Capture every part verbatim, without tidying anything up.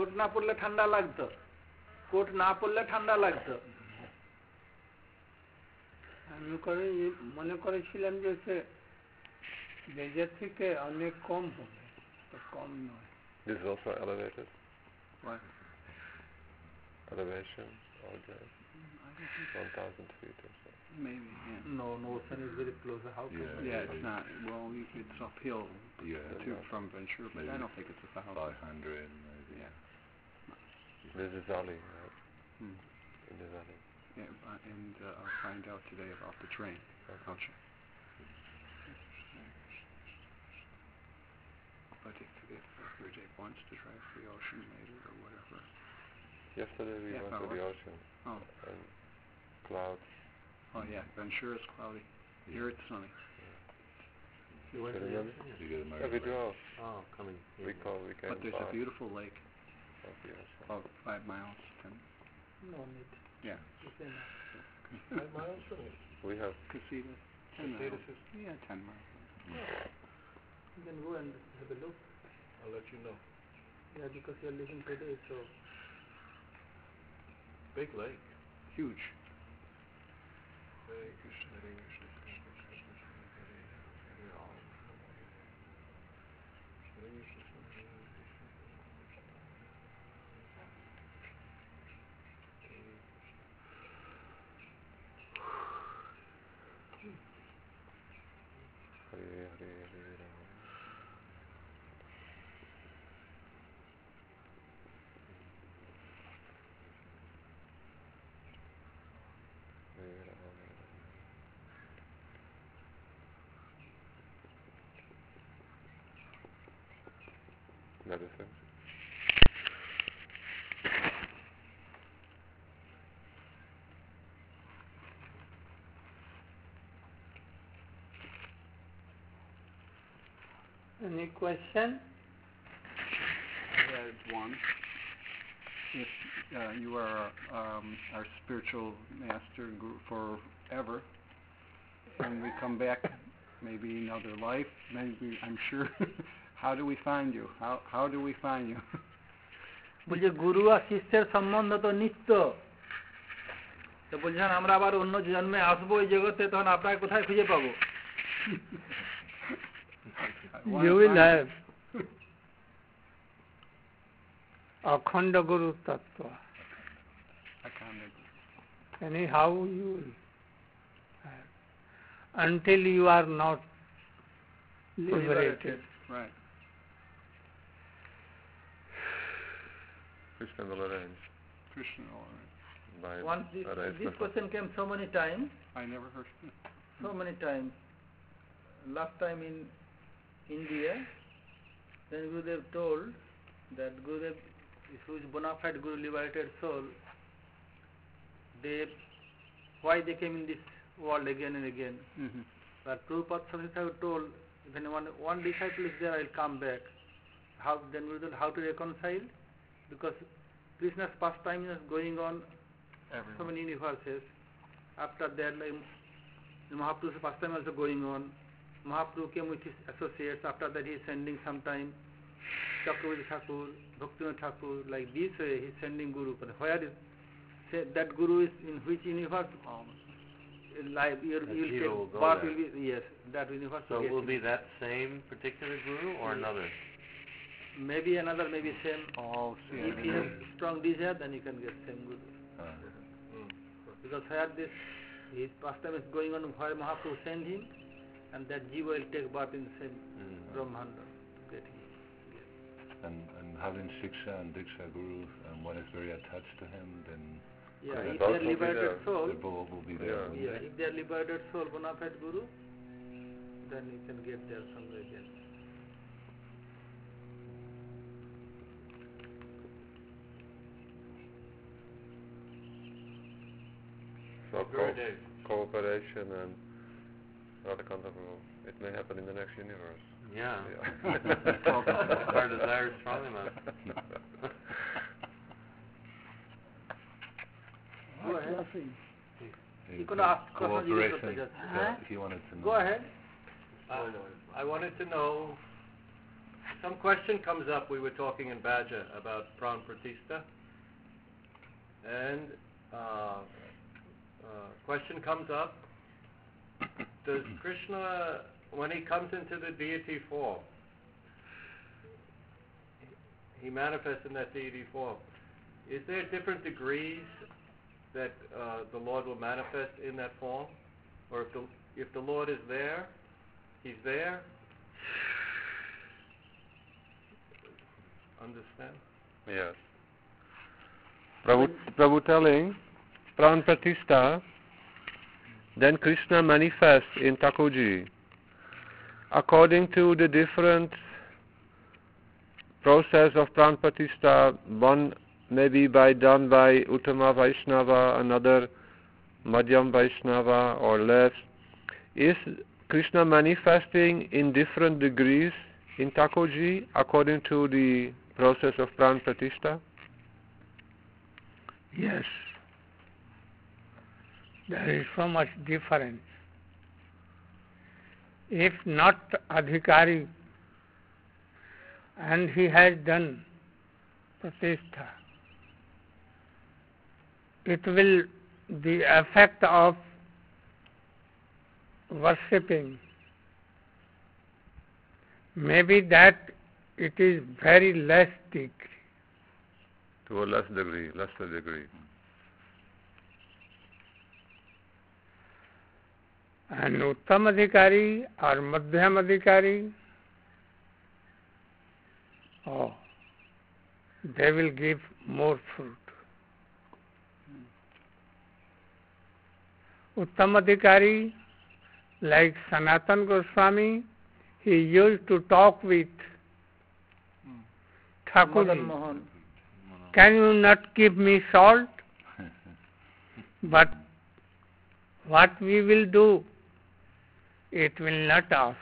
Coat না পরলে ঠান্ডা লাগতো, কোট না পরলে ঠান্ডা লাগতো। আমি করে মনে করেছিলাম যে সে বেজের থেকে অনেক কম হবে, তো কম নয়। This is also elevated? What? Elevation, or just one thousand feet or so? Maybe, yeah. No, no, ocean is very close. How can Yeah, it yeah, be? it's not. Well, it's uphill Yeah, to from Ventura, but maybe I don't think it's a thousand. five hundred, maybe. Yeah. This is valley, right? Hmm. In the valley. Yeah, uh, and uh, I'll find out today about the train. Okay. I'll check. But if if Vijay wants to drive to the ocean later or whatever. Yesterday we Yeah, went to hour. the ocean. Oh. And clouds. Oh yeah, Ventura's cloudy. Here it's sunny. You went to the ocean? You get yeah, we drove. Oh, coming. We call, we came But there's by. a beautiful lake. Of the ocean. About five miles. Ten. No need. Yeah. It's enough. Five miles from it. We have Casitas. Ten Casitas miles. is- Yeah, ten miles. You can go and have a look. I'll let you know. Yeah, because you're leaving today, so big lake. Huge. Hare Krishna, Hare Krishna, Krishna Krishna, Hare Hare, Hare Ram, Hare Krishna, Hare Krishna, Hare Hare Hare Ram. Hare Ram. Medicine. Any question? I had one. If uh, you are um, our spiritual master and guru forever, and we come back, maybe another life, maybe I'm sure. How do we find you? How how do we find you? বলছে গুরু আর শিষ্যের সম্বন্ধ তো নিত্য, তো বলছেন আমরা আবার অন্য জন্মে আসবো এই জগতে, তখন আপনাকে কোথায় খুঁজে পাবো? You will have Akhanda Guru Tattva. Akhanda Guru. Anyhow you will have, until you are not liberated. Right. Krishna will arrange. Krishna will arrange. By Once this, this arrangement of- question came so many times, I never heard. so many times. Last time in India, then Gurudev told that Gurudev, who is bona fide Guru liberated soul, they, why they came in this world again and again. Mm-hmm. But Prabhupada Saraswati told, when one, one disciple is there, I will come back. How then Gurudev, how to reconcile? Because Krishna's pastime is going on Everyone. so many universes. After that, like Mahaprabhu's pastime also going on. Mahaprabhu came with his associates. After that, he is sending sometime Chakravarti Thakur, Bhaktivinoda Thakur. Like this way, he is sending Guru. But where is say, that Guru is in which universe? Um, Life you That will jiva take will go birth there. will be yes. That universe. So will it get will be him. that same particular guru or another? Maybe another, maybe same. all see If you have strong desire, then you can get same Guru. Uh, Because where this his pastime is going on, where Mahaprabhu send him, and that jiva will take birth in the same Mm. Brahmanda. Get him. and, and having Shiksha and Diksha gurus, and one is very attached to him, then Yeah, Okay, if both they are will be liberated there. soul, they both will be there. Yeah. yeah, if they are liberated soul, bona fide Guru, then you can get there somewhere again. So co- cooperation and Radhakanta will, it may happen in the next universe. Yeah. Yeah. Our desire is strong enough. Go ahead. He You could said ask Krishna Ji cooperation, to so Huh? he wanted to know. Go ahead. Uh, I wanted to know some question comes up. We were talking in Baja about Pran Pratishtha, and uh, uh, question comes up: does Krishna, when he comes into the deity form, he manifests in that deity form, is there different degrees that uh, the Lord will manifest in that form? Or if the, if the Lord is there, he's there? Understand? Yes. Prabhu, Prabhu telling, Pran Pratishtha, then Krishna manifests in Thakurji. According to the different process of Pran Pratishtha, one may be by, done by Uttama Vaishnava, another Madhyam Vaishnava or less. Is Krishna manifesting in different degrees in Thakurji according to the process of Pran Pratishtha? Yes. There is so much difference. If not Adhikari and he has done Pratishtha, it will, the effect of worshipping, maybe that it is very less degree. To a less degree, lesser degree. And Uttam Adhikari or Madhyam Adhikari, oh, they will give more fruit. Uttam Adhikari, like Sanatan Goswami, he used to talk with Thakurji. Can you not give me salt? But what we will do, it will not ask.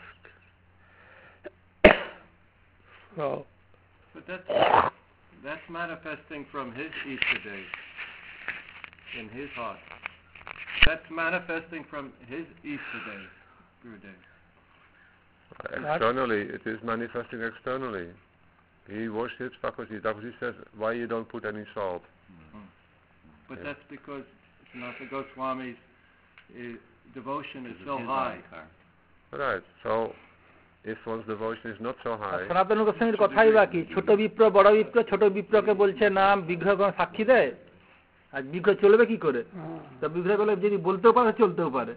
So, but that's, that's manifesting from his Ishtadev, in his heart. That's manifesting from his Ishtadev, Gurudev. Externally, it is manifesting externally. He worships Thakurji. Thakurji says, why you don't put any salt? Mm-hmm. But yeah. That's because Sanatana Goswami's uh, devotion is so high. Right. So, if one's devotion is not so high... সনাতন গোস্বামীর কথাই বাকি ছোট বিপ্র বড় বিপ্র ছোট বিপ্রকে বলছে নাম বিগ্রহ কোন সাক্ষী দেয় আর বিগ্রহ চলবে কি করে তা বিগ্রহ বলে যদি বলতেও পারে চলতেও পারে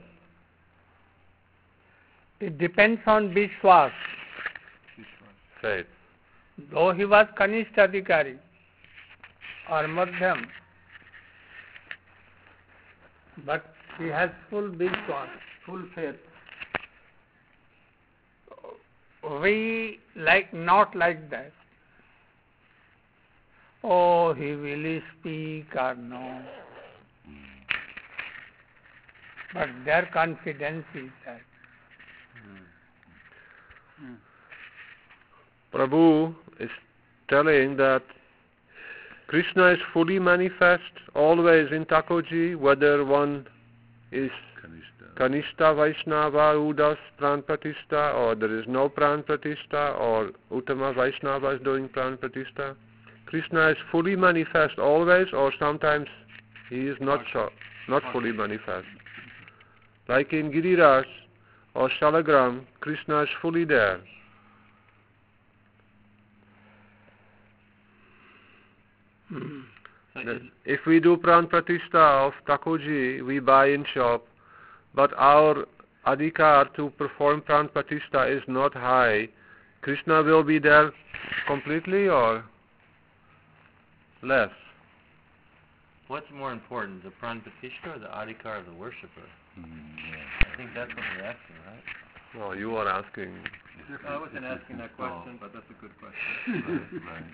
it depends on Vishwas. Faith. Though he was Kanishta Adhikari or Madhyam, but he has full Vishwas, full faith. We like not like that. Oh, he will speak or no. But their confidence is that. Hmm. Prabhu is telling that Krishna is fully manifest always in Thakurji, whether one is Kanishta Vaishnava who does Pran Pratishtha, or there is no Pran Pratishtha, or Uttama Vaishnava is doing Pran Pratishtha. Krishna is fully manifest always, or sometimes he is not so, not fully manifest. Like in Giriraj or Shalagram, Krishna is fully there. Mm-hmm. If we do Pran Pratishtha of Thakurji, we buy in shop, but our adhikar to perform Pran Pratishtha is not high, Krishna will be there completely or less? What's more important, the Pran Pratishtha or the adhikar of the worshipper? Mm, yeah. I think that's what we're asking, right? No, you are asking. I wasn't asking that question, but that's a good question. Right, right.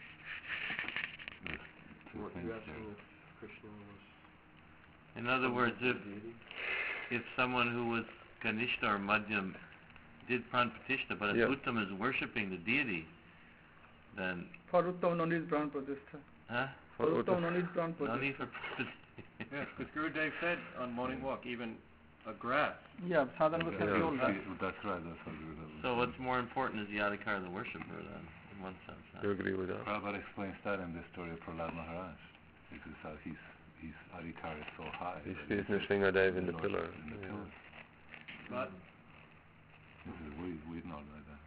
What you're asking if Krishna was... In other words, if if someone who was Kanishta or Madhyam did Pran Pratishtha, but if yeah. Uttam is worshipping the deity, then... For Uttam no need Pran Pratishtha. Huh? For Uttam no need Pran Pratishtha. No need for Yes, because Gurudev said on Morning Walk, even a grass. Yeah, sadhana was Yeah. all that. That's right, that's what we were So what's more important is the Adhikar, the worshipper, then, in one sense. huh? Do you agree with that? Prabhupada explains that in the story of Prahlad Maharaj. Because uh, his, his adhikar is so high. He's, that he's Nrsingadev in the Lord pillar. In the Yeah. pillar. But This is, we, we know like that.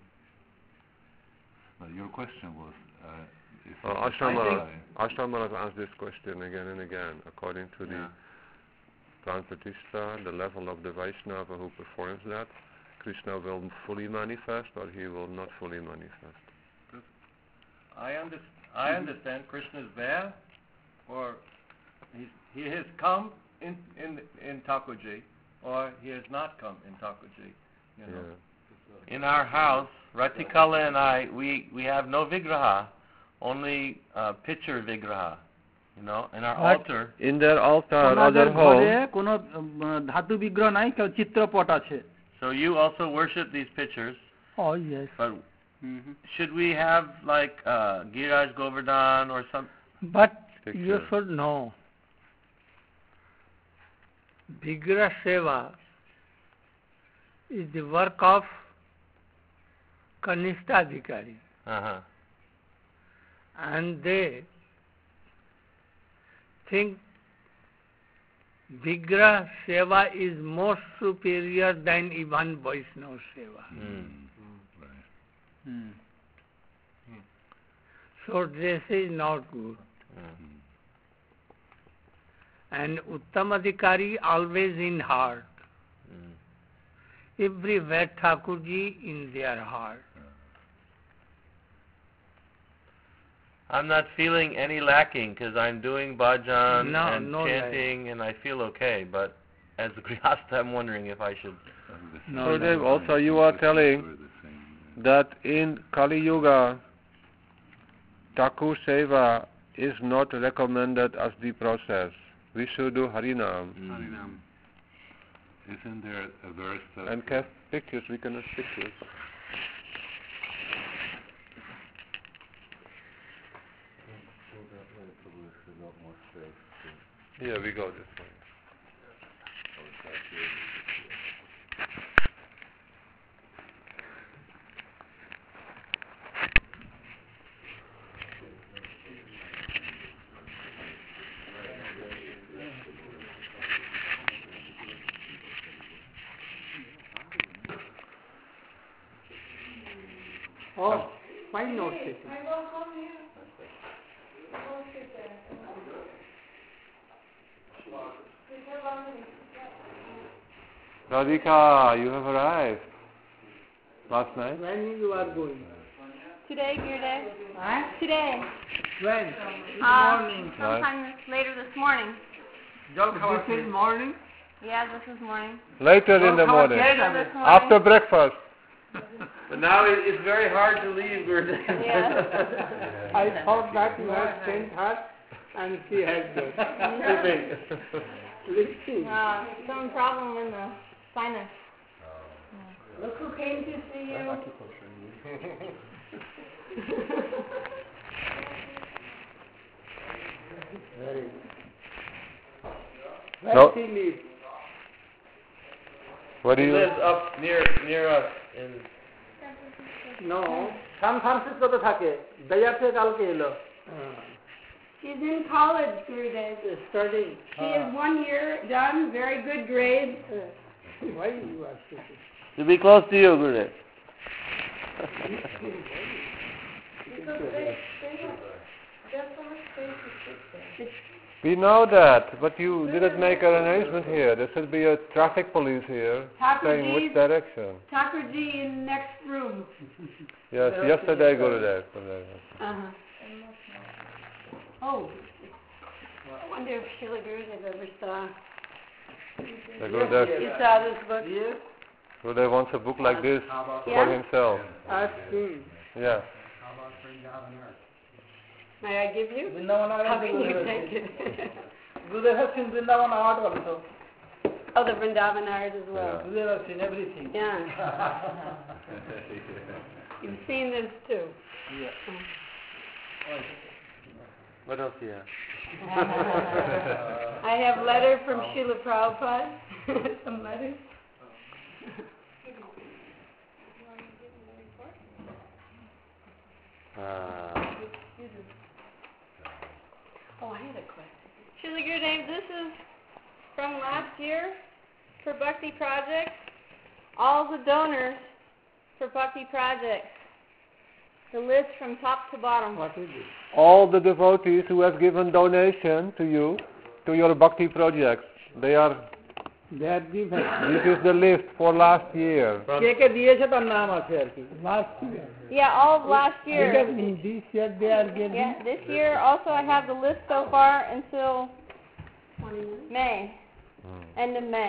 But your question was... Uh, if Well, it's Ashram I think- Maharaj Ashram Maharaj asked this question again and again, according to the Yeah. Pran Pratishtha, the level of the Vaishnava who performs that, Krishna will fully manifest or he will not fully manifest. I, under, I understand Krishna is there, or he's, he has come in in in Thakurji, or he has not come in Thakurji. You know. Yeah. In our house, Ratikala and I, we, we have no vigraha, only uh, picture vigraha. You know, in our But- altar. In their altar, ওনাদের other ঘরে home, কোনো উম, ধাতু বিগ্রহ নাই, কেউ চিত্রপট আছে। So you also worship these pictures, Oh, yes. but should we have like uh, Giraj Govardhan or some? But you Picture. should know, Vigraha Seva is the work of Kanishta Adhikari, Uh-huh. and they think Vigraha Seva is more superior than even Vaishnava Seva. Mm. Right. So this is not good. Mm. And Uttamadhikari always in heart. Mm. Everywhere Thakurji in their heart. I'm not feeling any lacking because I'm doing bhajan No, and no chanting and I feel okay, but as a grihastha I'm wondering if I should... No, So no. Dev, also you are telling that in Kali Yuga, Thakur Seva is not recommended as the process. We should do Harinam. Mm. Harinam. Isn't there a verse that... And cast pictures, we can have pictures. Yeah, we go this way. Oh, fine note taken. Radhika, you have arrived. Last night? When you are going? Today, Gurudev? Huh? Today. When? Uh, Morning. sometime later this morning. This is morning? Yeah, this is morning. Later in the morning. Later this morning. After breakfast. But now it, it's very hard to leave, Gurudev. Yeah. I thought that you had sent her and she had just sleeping. Uh, some problem in the sinus. Look who came to see you. Very good. No. Where she lives? What do He you... lives up near near us in... No. San Francisco to থাকে দয়াতে কালকে এলো She's in college, Gurudev. studying. She is one year done, very good grades. Why you are sitting? To be close to you, Gurudev. We know that, but you didn't make an arrangement here. There should be a traffic police here saying which direction. Thakurji in next room. Yes, yesterday Gurudev. Uh-huh. Oh. I wonder if Srila Gurudev ever saw. The Gurudev, You saw this book? Yes, Gurudev wants a book like this for Yeah? himself. I've seen. Yeah. May I give you? Vrindavan How can you Art. take it? Gurudev has seen Vrindavan Art also. Oh, the Vrindavan art as well. Gurudev has seen everything. Yeah. You've seen this too. What else do you have? I have letter from Srila Prabhupada. Some letters. Uh, Oh, I had a question. Shri Gurudev, this is from last year for Bhakti Projects. All the donors for Bhakti Projects. The list from top to bottom. What is it? All the devotees who have given donation to you, to your bhakti projects, they are. They are given. This is the list for last year. কে কে দিয়েছে তার নাম আছে আর কি last year. Yeah, all of last year. Because in this year they are giving. Yeah, this year also I have the list so far until May, Hmm. end of May.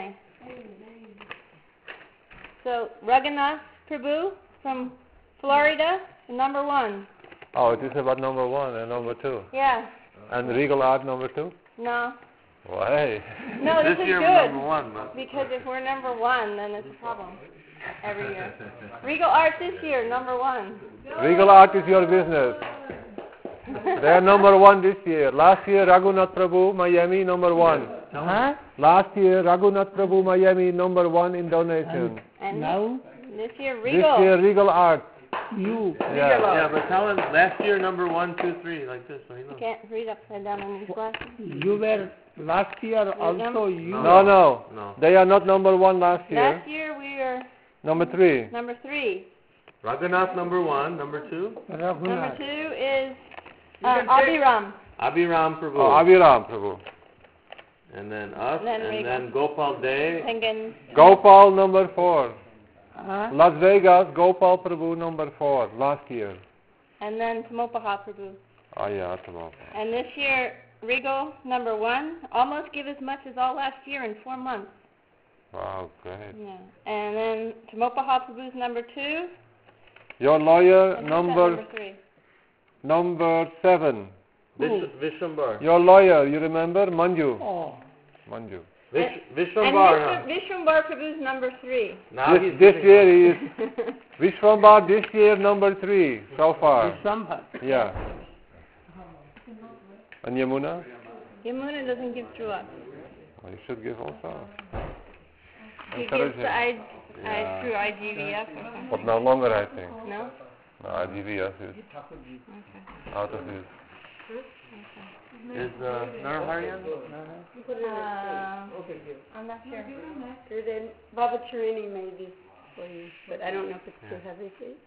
So Raghunath Prabhu from Florida, number one. Oh, it is about number one and number two. Yeah. And Regal Art number two? No. Why? No, this, this is year good. number one, but Because if we're number one, then it's a problem every year. Regal Art this year, number one. Regal Art is your business. They are number one this year. Last year, Raghunath Prabhu, Miami, number one. Huh? Last year, Raghunath Prabhu, Miami, number one in donation. And Now this year, This Regal. year, Regal Art. you. Yeah. yeah, but tell him last year number one, two, three, like this, so he knows. Can't read upside down in these glasses. You were last year also you. No, no. No. They are not number one last year. Last year we were Number three. number three. Raghunath number one, number two, Number Raghunath. two is uh, Abhiram. Abhiram Prabhu, Oh, Abhiram Prabhu. and then us, Then and Regal. then Gopal Day, Thinking Gopal number four. Huh? Las Vegas, Gopal Prabhu number four last year. and then Tamopaha Prabhu. Oh yeah, Tamil. And this year Regal number one, almost give as much as all last year in four months. Wow, great. Yeah. And then Tamopaha Prabhu's number two. Your lawyer And who's that number number three. number seven. Vish- Vishwambar, Your lawyer, you remember? Manju. Oh. Manju. Vish- And Vishwambar. Vishwa- Vishwambar Prabhu's number three. Now This, he's this giving year us- he is Vishwambar this year number three so far. December. Yeah. And Yamuna? Yamuna doesn't give through us. Well, you should give also. He Encourage gives the him. I, I Yeah. through I G V F or something. But no longer, I think. No? No, I G V S is Okay. out of his. Is uh, Naraharian? Uh, I'm not sure. Then Baba Charini made this for you, but I don't know if it's too Yeah. heavy for you.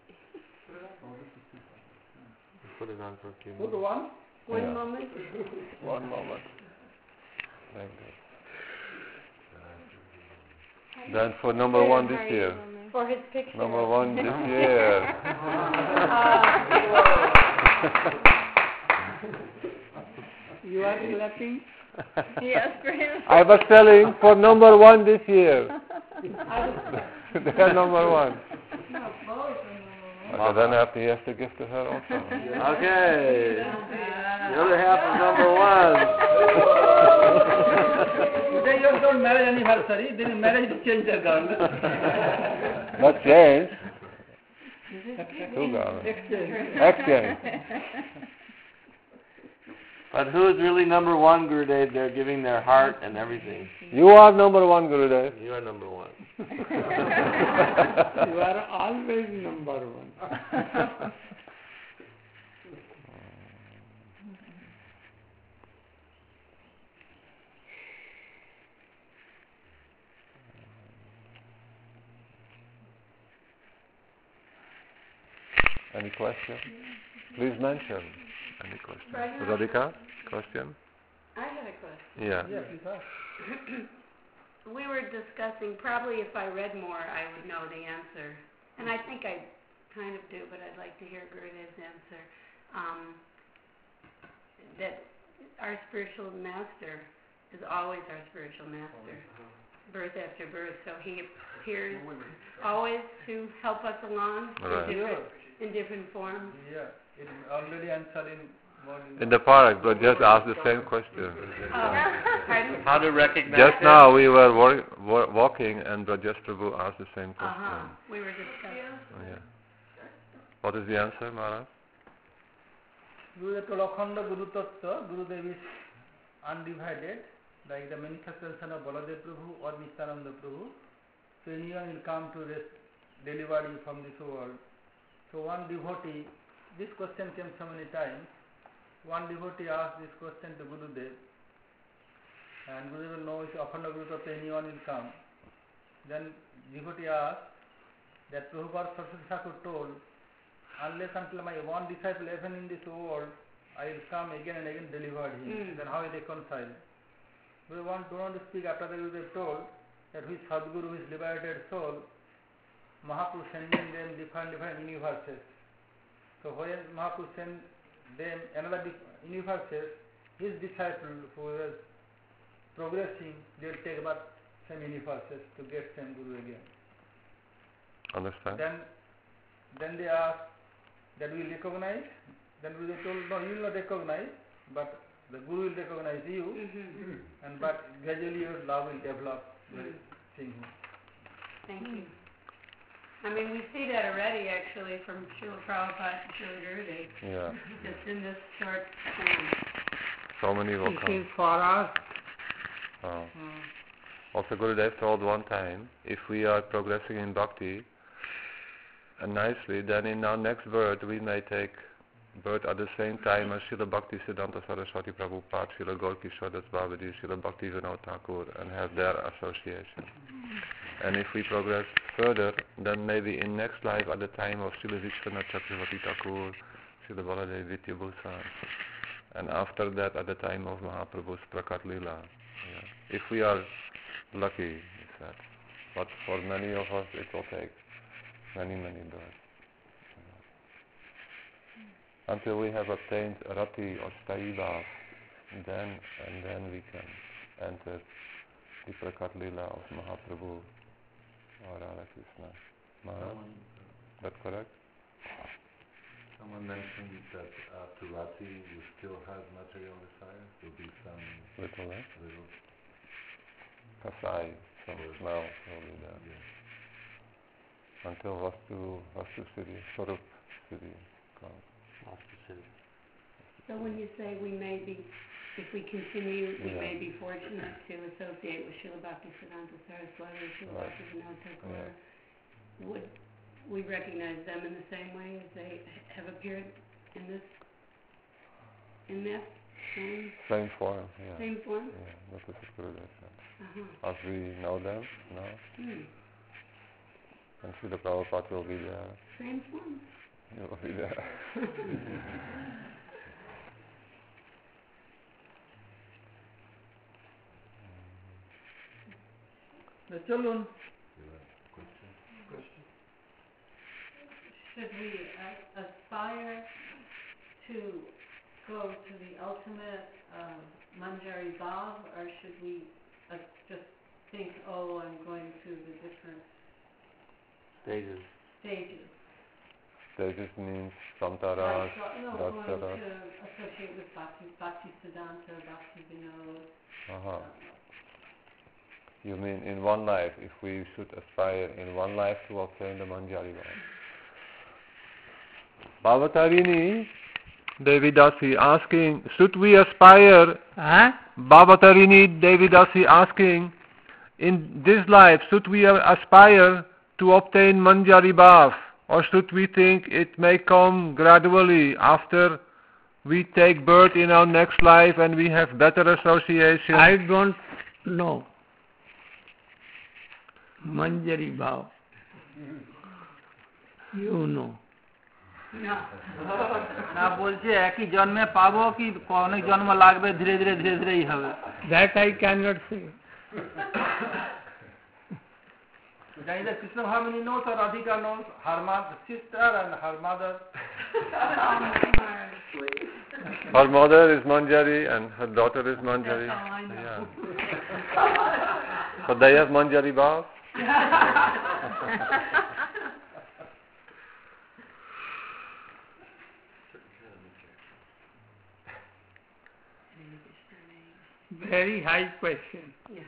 Put it on for a few Put minutes. one. One Yeah. moment. One moment. Thank you. Then for number one this year. For his picture. Number one this year. You are clapping. Yes, for him. I was telling for number one this year. They are number one. Okay, then I have to, he has to give to her also. Okay. The other half of number one. Today you have got marriage anniversary, then marriage is change the garland. Not change. Two garlands. Exchange. But who is really number one, Gurudev? They're giving their heart and everything. You are number one, Gurudev. You are number one. You are always number one. Any question? Please mention. Any question? Radhika, question? I have a question. Yeah. We were discussing, probably if I read more, I would know the answer. And I think I kind of do, but I'd like to hear Gurudev's answer. Um, that our spiritual master is always our spiritual master, birth after birth. So he appears always to help us along Right. in, different, in different forms. Yeah, it is already answered in one in In the park, but just ask the same question. Oh, pardon? How to recognize Just it? now we were wor- wor- walking and Brajesh Prabhu asked the same question. Uh-huh. We were discussing. Oh, yeah. What is the answer, Maharaj? Gurudev told Akhanda Guru Tattva, Gurudev is undivided, like the manifestation of Baladev Prabhu or Nityananda Prabhu. So anyone will come to rest, deliver you from this world. So one devotee, this question came so many times. One devotee asked this question to Gurudev, and Gurudev knows Akhanda Guru Tattva, anyone will come. Then devotee asked that Prabhupada Saraswati Thakur told, unless until my one disciple even in this world, I will come again and again deliver him. Mm. Then how will they reconcile? We want, don't want to speak after that Gurudev told that which Sadguru, his liberated soul, Mahaprabhu sending them different different universes. So when Mahaprabhu sent them another universes, his disciple who was progressing, they will take about same universes to get same Guru again. Understand? Then, then they asked that we recognize. Then we told, no, you will not recognize, but the Guru will recognize you, mm-hmm. and but gradually your love will develop. Mm-hmm. Seeing him. Thank you. I mean, we see that already, actually, from Srila Prabhupada to Srila Gurudev. Yeah. Just in this short time. So many will This come. is for us. Oh. Mm. Also, Gurudev told one time, if we are progressing in bhakti, and nicely, then in our next birth we may take birth at the same time as Srila Bhaktisiddhanta Saraswati Prabhupada, Srila Gaurkishore Das Babadi, Srila Bhakti Vinod Thakur, and have their association. And if we progress further, then maybe in next life at the time of Srila Vishwanath Chakravarti Thakur, Srila Baladev Vidya Bhusan, and after that at the time of Mahaprabhu's Prakat Lila. Yeah. If we are lucky, he said. But for many of us it will take many, many births. Until we have obtained Rati or Sthayi Bhav, then and then we can enter the Prakat Lila of Mahaprabhu or Radha Krishna. Maharaj, that correct? Someone mentioned that after Rati you still have material desires. There'll be some little, eh? little Kasai, some smell will be there. Yeah. Until Vastu, Vastu Siddhi, Swarup Siddhi comes. So when you say we may be, if we continue, we Yeah. may be fortunate to associate with Srila Bhaktisiddhanta Saraswati or Srila Right. Bhakti Vinod Thakur, Yeah. would we recognize them in the same way as they have appeared in this, in this same, Same form, yeah. same form? Yeah, that is what Gurudev said. Uh-huh. As we know them now, Hmm. and Srila Prabhupada will be there. Same form? He will be there. Chalun. Should we uh, aspire to go to the ultimate uh, Manjari Bhav, or should we uh, just think, oh, I'm going through the different Stages. stages? Stages means Samtaras, Like, uh, no, going to Dasaras. associate with Bhakti, Bhakti Siddhanta, Bhakti Vinod. Uh-huh. uh, You mean in one life, if we should aspire in one life to obtain the Manjari Bhav. Bhavatarini Devidasi asking, should we aspire? Huh? Bhavatarini Devidasi asking, in this life, should we aspire to obtain Manjari Bhav? Or should we think it may come gradually after we take birth in our next life and we have better association? I don't know. Manjari Bhav. You know. না বলছে একই জন্মে পাবো কি অনেক জন্ম লাগবে ধীরে ধীরে ধীরে ধীরেই হবে That I cannot say. জানি that Krishna Bhamini knows or Radhika knows her mother, sister and her mother. Her mother is Manjari and her daughter is Manjari. That's all I know. Yeah. So they have Manjari Bhav? Very high question. Yeah.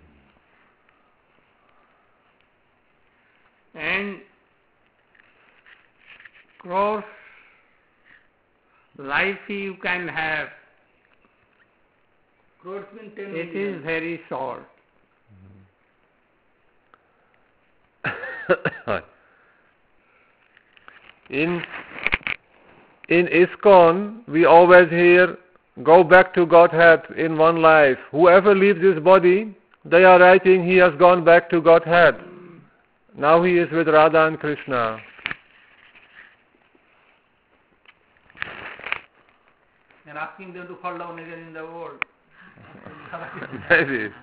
And cross life you can have, Crores mean ten It million. is very short. in in ISKCON, we always hear, go back to Godhead in one life. Whoever leaves this body, they are writing he has gone back to Godhead. Now he is with Radha and Krishna. And asking them to fall down again in the world. Maybe.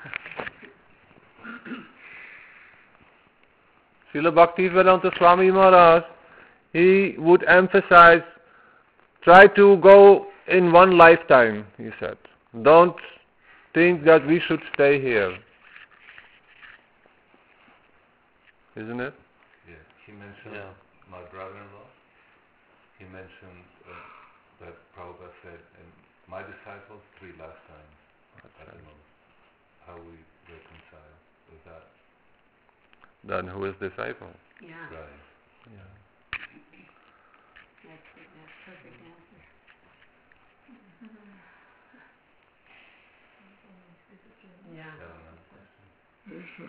Srila Bhaktivedanta Swami Maharaj, he would emphasize, try to go in one lifetime, he said. Don't think that we should stay here. Isn't it? Yeah, he mentioned Yeah. my brother-in-law. He mentioned uh, that Prabhupada said, and my disciples three lifetimes at the most. How we reconcile with that. Then who is disciple? Yeah, Right. Yeah. that's, that's perfect answer. Yeah. Yeah, another question.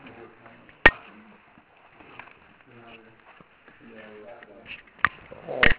Oh.